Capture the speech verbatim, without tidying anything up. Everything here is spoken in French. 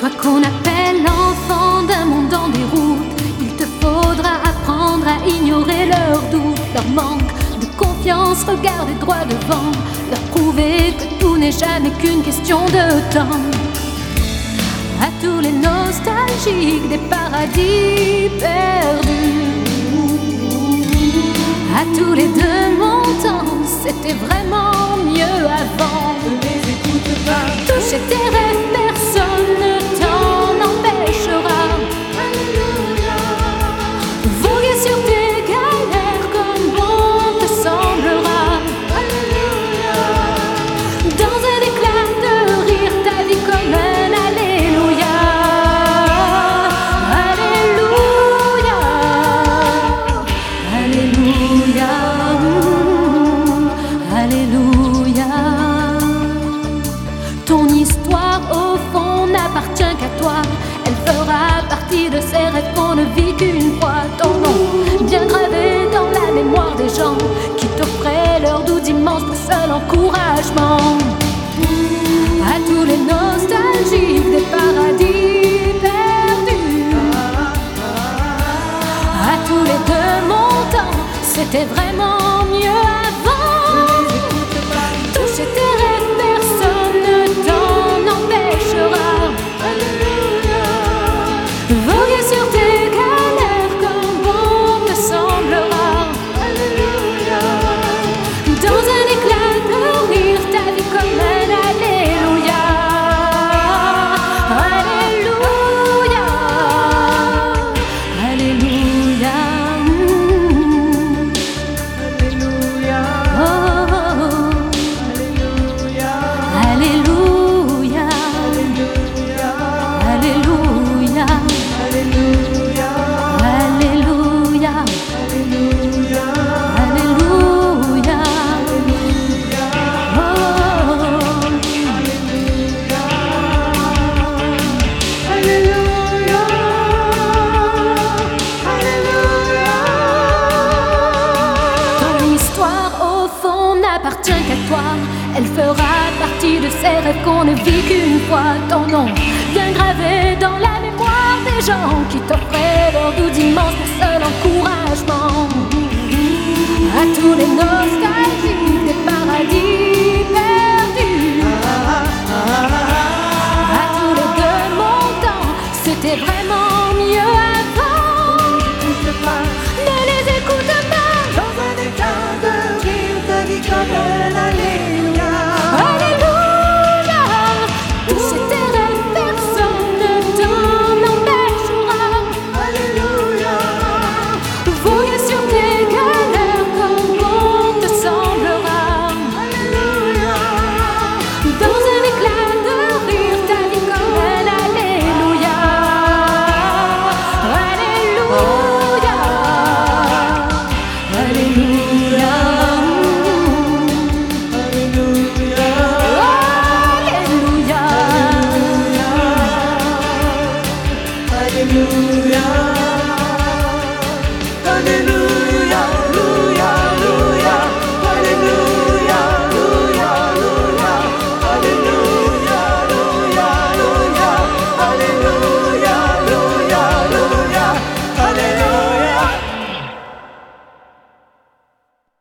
Toi qu'on appelle l'enfant d'un monde en déroute, il te faudra apprendre à ignorer leurs doutes, leur manque de confiance. Regarder droit devant, leur prouver que tout n'est jamais qu'une question de temps. À tous les nostalgiques des paradis perdus, à tous les demandants, c'était vraiment mieux avant. Ne les écoute pas. Toucher tes rêves, personne ne t'en empêchera. Alléluia. Voguer sur tes galères comme bon te semblera. Alléluia. Dans un éclat de rire, ta vie comme un alléluia. Alléluia. Alléluia. Alléluia. Ton histoire au fond n'appartient qu'à toi. Elle fera partie de ces rêves qu'on ne vit qu'une fois. Ton nom bien gravé dans la mémoire des gens qui t'offraient leur doux dimanche pour seul encouragement. À tous les nostalgiques des paradis perdus, à tous les demandants, c'était vraiment mieux avant. Toucher tes rêves, personne ne t'en empêchera. Alléluia. Voguer sur tes galères comme bon te semblera. Alléluia. Dans un éclat de rire, ta vie comme un alléluia. Alléluia. Alléluia. Alléluia. Oh. Alléluia. Alléluia. Alléluia. Alléluia. Alléluia. Alléluia. Alléluia. Alléluia. Alléluia. Alléluia. Ton histoire au fond n'appartient qu'à toi. Elle fera partie de ces rêves qu'on ne vit qu'une fois. Ton nom bien gravé dans la mémoire des gens qui t'offraient leur doux dimanche pour seul encouragement. À tous les nostalgiques des paradis